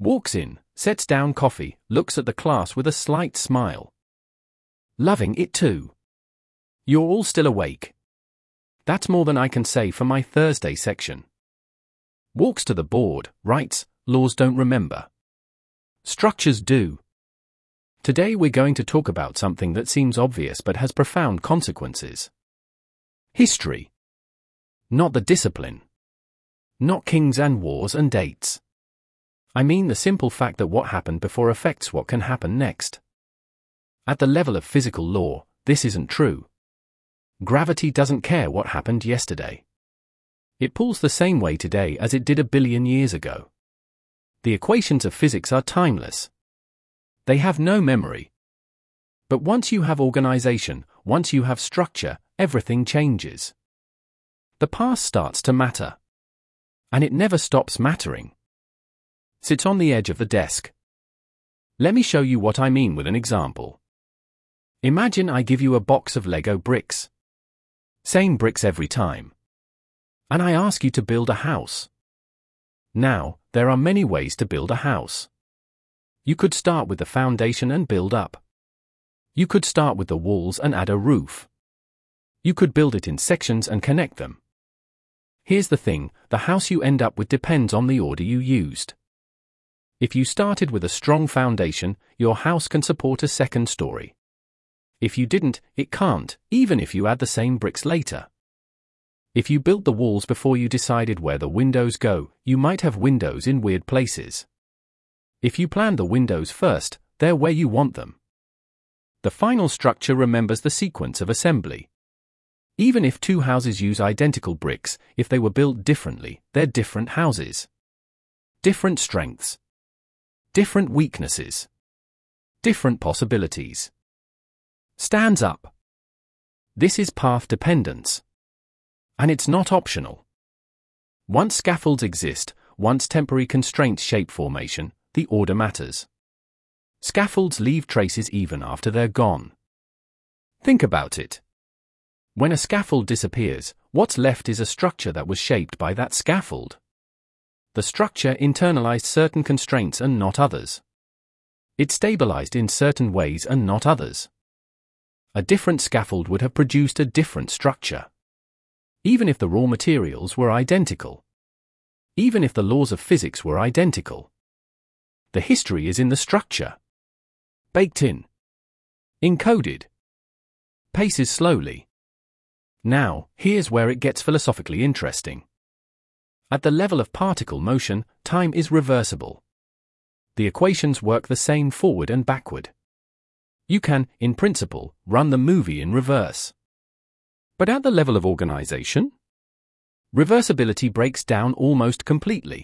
Walks in, sets down coffee, looks at the class with a slight smile. Loving it too. You're all still awake. That's more than I can say for my Thursday section. Walks to the board, writes, laws don't remember. Structures do. Today we're going to talk about something that seems obvious but has profound consequences. History. Not the discipline. Not kings and wars and dates. I mean the simple fact that what happened before affects what can happen next. At the level of physical law, this isn't true. Gravity doesn't care what happened yesterday. It pulls the same way today as it did a billion years ago. The equations of physics are timeless. They have no memory. But once you have organization, once you have structure, everything changes. The past starts to matter. And it never stops mattering. Sits on the edge of the desk. Let me show you what I mean with an example. Imagine I give you a box of Lego bricks. Same bricks every time. And I ask you to build a house. Now, there are many ways to build a house. You could start with the foundation and build up. You could start with the walls and add a roof. You could build it in sections and connect them. Here's the thing, the house you end up with depends on the order you used. If you started with a strong foundation, your house can support a second story. If you didn't, it can't, even if you add the same bricks later. If you built the walls before you decided where the windows go, you might have windows in weird places. If you planned the windows first, they're where you want them. The final structure remembers the sequence of assembly. Even if two houses use identical bricks, if they were built differently, they're different houses. Different strengths. Different weaknesses. Different possibilities. Stands up. This is path dependence. And it's not optional. Once scaffolds exist, once temporary constraints shape formation, the order matters. Scaffolds leave traces even after they're gone. Think about it. When a scaffold disappears, what's left is a structure that was shaped by that scaffold. The structure internalized certain constraints and not others. It stabilized in certain ways and not others. A different scaffold would have produced a different structure. Even if the raw materials were identical. Even if the laws of physics were identical. The history is in the structure. Baked in. Encoded. Paces slowly. Now, here's where it gets philosophically interesting. At the level of particle motion, time is reversible. The equations work the same forward and backward. You can, in principle, run the movie in reverse. But at the level of organization? Reversibility breaks down almost completely.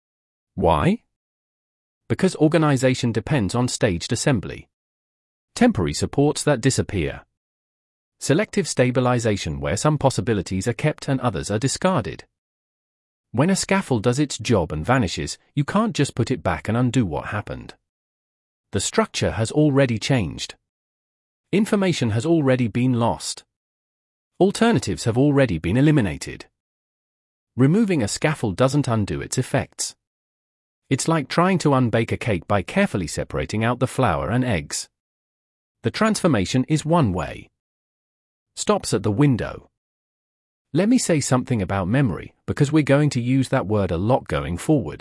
Why? Because organization depends on staged assembly. Temporary supports that disappear. Selective stabilization where some possibilities are kept and others are discarded. When a scaffold does its job and vanishes, you can't just put it back and undo what happened. The structure has already changed. Information has already been lost. Alternatives have already been eliminated. Removing a scaffold doesn't undo its effects. It's like trying to unbake a cake by carefully separating out the flour and eggs. The transformation is one way. Stops at the window. Let me say something about memory, because we're going to use that word a lot going forward.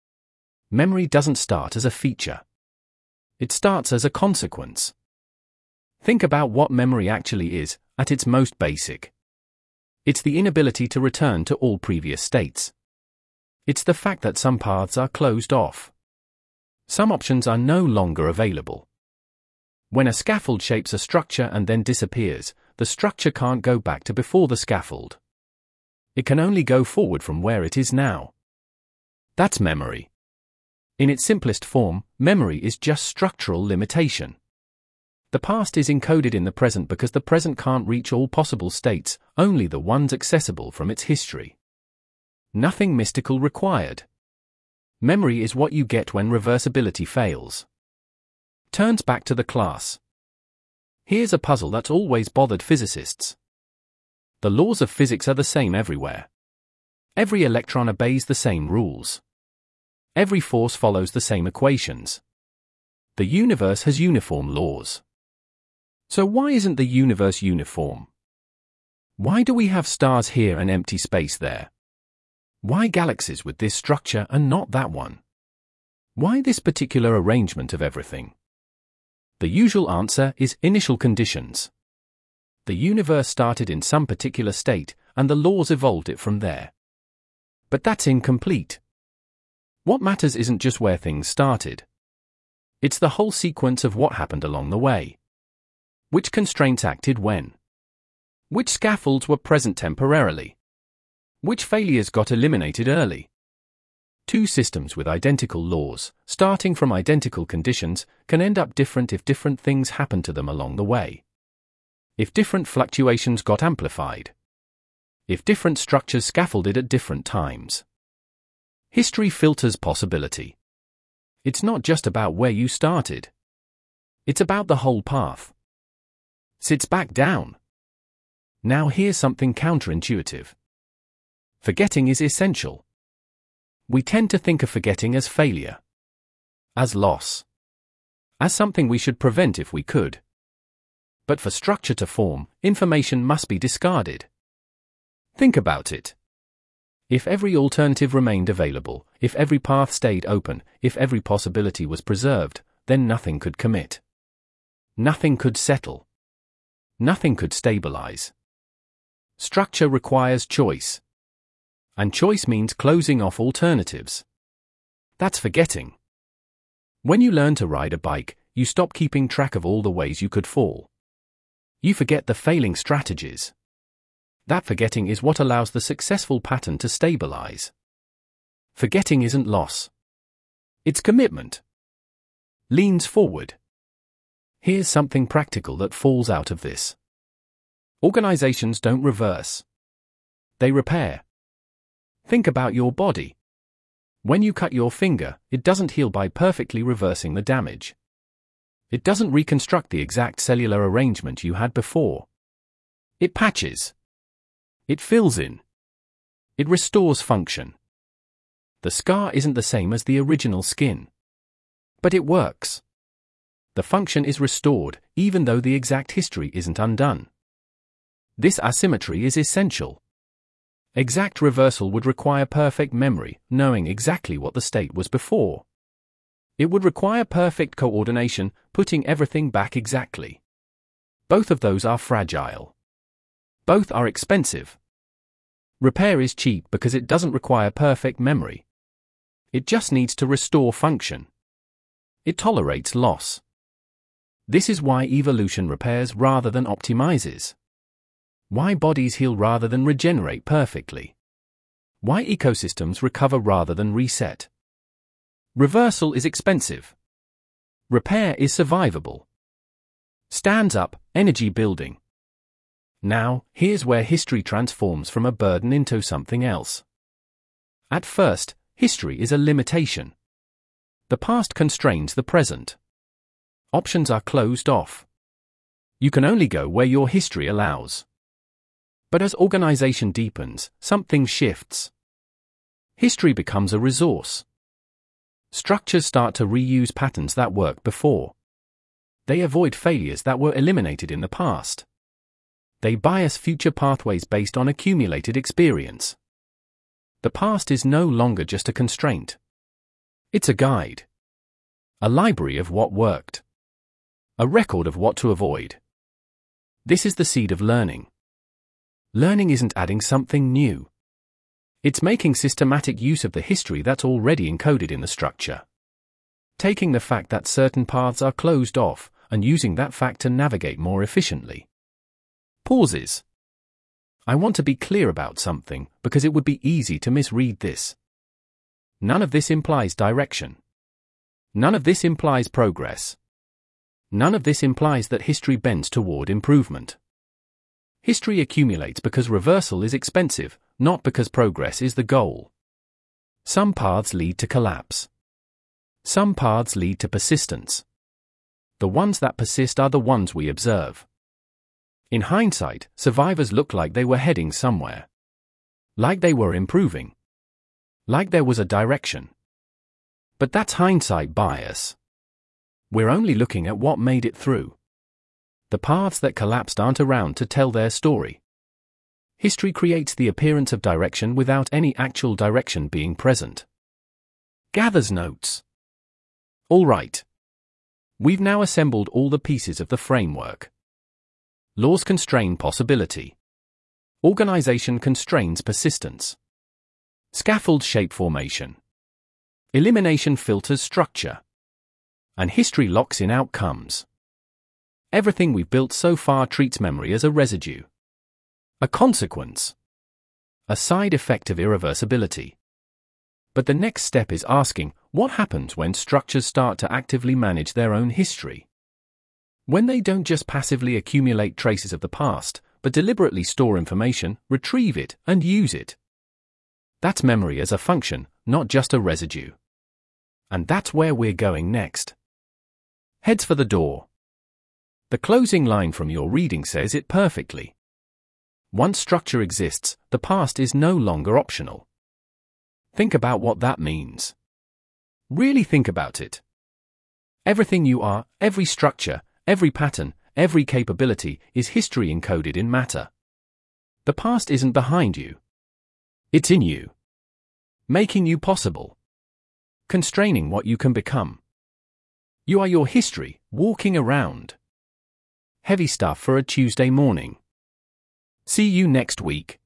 Memory doesn't start as a feature. It starts as a consequence. Think about what memory actually is, at its most basic. It's the inability to return to all previous states. It's the fact that some paths are closed off. Some options are no longer available. When a scaffold shapes a structure and then disappears, the structure can't go back to before the scaffold. It can only go forward from where it is now. That's memory. In its simplest form, memory is just structural limitation. The past is encoded in the present because the present can't reach all possible states, only the ones accessible from its history. Nothing mystical required. Memory is what you get when reversibility fails. Turns back to the class. Here's a puzzle that's always bothered physicists. The laws of physics are the same everywhere. Every electron obeys the same rules. Every force follows the same equations. The universe has uniform laws. So why isn't the universe uniform? Why do we have stars here and empty space there? Why galaxies with this structure and not that one? Why this particular arrangement of everything? The usual answer is initial conditions. The universe started in some particular state, and the laws evolved it from there. But that's incomplete. What matters isn't just where things started. It's the whole sequence of what happened along the way. Which constraints acted when? Which scaffolds were present temporarily? Which failures got eliminated early? Two systems with identical laws, starting from identical conditions, can end up different if different things happen to them along the way. If different fluctuations got amplified. If different structures scaffolded at different times. History filters possibility. It's not just about where you started. It's about the whole path. Sits back down. Now here's something counterintuitive. Forgetting is essential. We tend to think of forgetting as failure, as loss, as something we should prevent if we could. But for structure to form, information must be discarded. Think about it. If every alternative remained available, if every path stayed open, if every possibility was preserved, then nothing could commit. Nothing could settle. Nothing could stabilize. Structure requires choice. And choice means closing off alternatives. That's forgetting. When you learn to ride a bike, you stop keeping track of all the ways you could fall. You forget the failing strategies. That forgetting is what allows the successful pattern to stabilize. Forgetting isn't loss. It's commitment. Leans forward. Here's something practical that falls out of this. Organizations don't reverse. They repair. Think about your body. When you cut your finger, it doesn't heal by perfectly reversing the damage. It doesn't reconstruct the exact cellular arrangement you had before. It patches. It fills in. It restores function. The scar isn't the same as the original skin. But it works. The function is restored, even though the exact history isn't undone. This asymmetry is essential. Exact reversal would require perfect memory, knowing exactly what the state was before. It would require perfect coordination, putting everything back exactly. Both of those are fragile. Both are expensive. Repair is cheap because it doesn't require perfect memory. It just needs to restore function. It tolerates loss. This is why evolution repairs rather than optimizes. Why bodies heal rather than regenerate perfectly. Why ecosystems recover rather than reset. Reversal is expensive. Repair is survivable. Stands up, energy building. Now, here's where history transforms from a burden into something else. At first, history is a limitation. The past constrains the present. Options are closed off. You can only go where your history allows. But as organization deepens, something shifts. History becomes a resource. Structures start to reuse patterns that worked before. They avoid failures that were eliminated in the past. They bias future pathways based on accumulated experience. The past is no longer just a constraint. It's a guide. A library of what worked. A record of what to avoid. This is the seed of learning. Learning isn't adding something new. It's making systematic use of the history that's already encoded in the structure. Taking the fact that certain paths are closed off, and using that fact to navigate more efficiently. Pauses. I want to be clear about something, because it would be easy to misread this. None of this implies direction. None of this implies progress. None of this implies that history bends toward improvement. History accumulates because reversal is expensive, not because progress is the goal. Some paths lead to collapse. Some paths lead to persistence. The ones that persist are the ones we observe. In hindsight, survivors look like they were heading somewhere. Like they were improving. Like there was a direction. But that's hindsight bias. We're only looking at what made it through. The paths that collapsed aren't around to tell their story. History creates the appearance of direction without any actual direction being present. Gathers notes. All right. We've now assembled all the pieces of the framework. Laws constrain possibility. Organization constrains persistence. Scaffold shape formation. Elimination filters structure. And history locks in outcomes. Everything we've built so far treats memory as a residue. A consequence. A side effect of irreversibility. But the next step is asking, what happens when structures start to actively manage their own history? When they don't just passively accumulate traces of the past, but deliberately store information, retrieve it, and use it. That's memory as a function, not just a residue. And that's where we're going next. Heads for the door. The closing line from your reading says it perfectly. Once structure exists, the past is no longer optional. Think about what that means. Really think about it. Everything you are, every structure, every pattern, every capability is history encoded in matter. The past isn't behind you. It's in you. Making you possible. Constraining what you can become. You are your history, walking around. Heavy stuff for a Tuesday morning. See you next week.